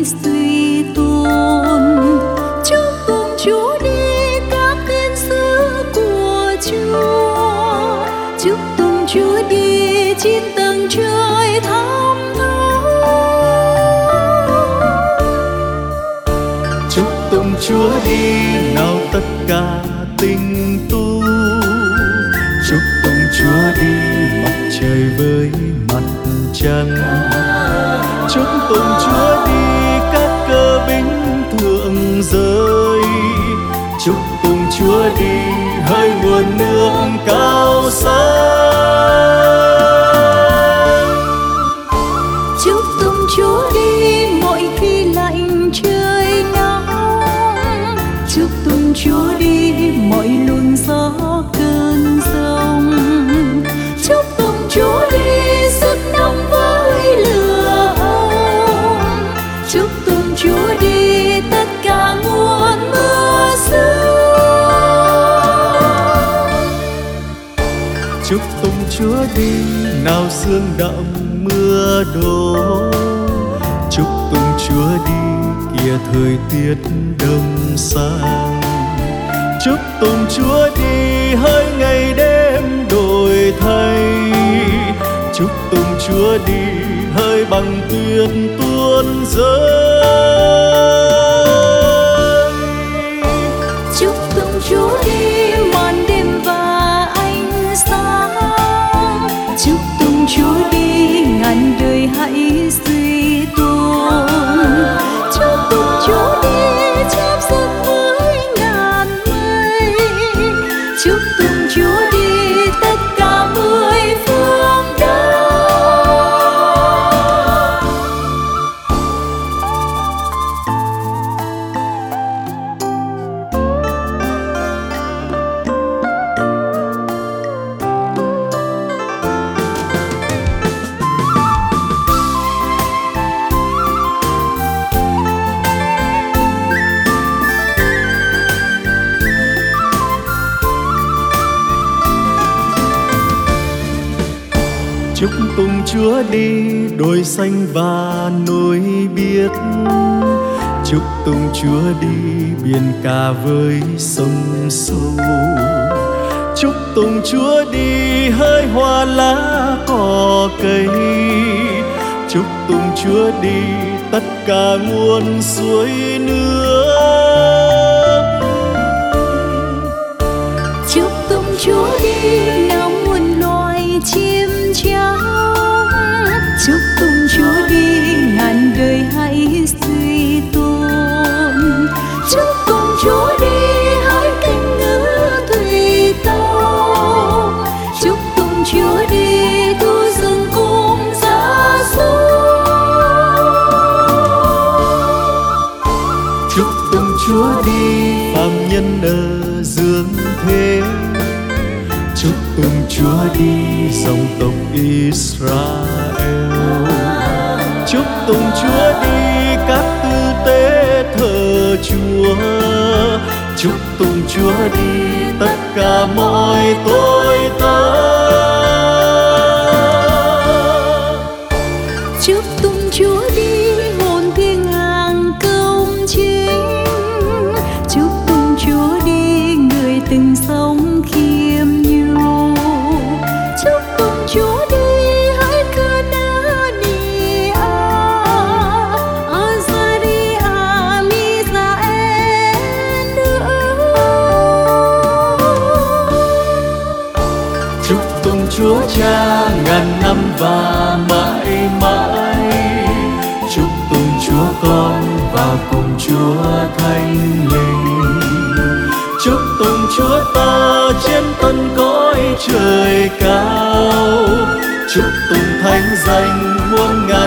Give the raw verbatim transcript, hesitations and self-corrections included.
suy tôn. Chúc tụng Chúa đi các thiên sứ của Chúa, chúc tụng Chúa đi chín tầng trời thăm thẳm. Chúc tụng Chúa đi nào tất cả tinh tu, chúc tụng Chúa đi mặt trời với mặt trăng, chúc tụng Chúa đi các cơ binh thượng giới, chúc tụng Chúa đi hơi nguồn nước cao sang. Chúc tụng Chúa đi mỗi khi lạnh trời nóng, chúc tụng Chúa đi mỗi luồng gió cơn giông, chúc tụng Chúa đi sức nóng với lửa hồng, chúc tụng Chúa đi tất cả nguồn mưa sương. Chúc tụng Chúa đi nào sương đậm mưa đổ, chúc tụng Chúa đi kìa thời tiết đông sang, chúc tụng Chúa đi hỡi ngày đêm đổi thay, chúc tụng Chúa đi hỡi bằng tuyết tuôn rơi. Chúc tụng Chúa đi màn đêm và ánh sáng, chúc tụng Chúa đi ngàn đời hãy suy tôn, chúc tụng Chúa đi chép giấc với ngàn mây, chúc tụng Chúa đi tất cả mười phương đất. Chúc tụng Chúa đi đồi xanh và núi biếc, chúc tụng Chúa đi biển cả với sông sâu, chúc tụng Chúa đi hỡi hoa lá cỏ cây, chúc tụng Chúa đi tất cả nguồn suối nước. Chúc tụng Chúa đi nào muôn loài chim chóc, chúc tụng Chúa đi ngàn đời hãy suy tôn, chúc tụng Chúa đi hỡi cánh ngữ thủy tông, chúc tụng Chúa đi thu rừng cùng gia súc. Chúc tụng Chúa đi phàm nhân ở dương thế, chúc tụng Chúa đi dòng tộc Israel, chúc tụng Chúa đi các tư tế thờ Chúa, chúc tụng Chúa đi tất cả mọi tội tớ. Chúc tụng Chúa đi hồn thiên hàng công chính, chúc tụng Chúa đi người từng sống khiêm nhu, chúc tụng Chúa đi hỡi Canania, Azaria, Misael nữa. Chúc tụng Chúa Cha ngàn năm và mãi mãi, chúc tụng Chúa Con và cùng Chúa Thánh Linh, chúc tụng Chúa Ta trên tân cõi trời cao, chúc tụng thánh danh muôn ngàn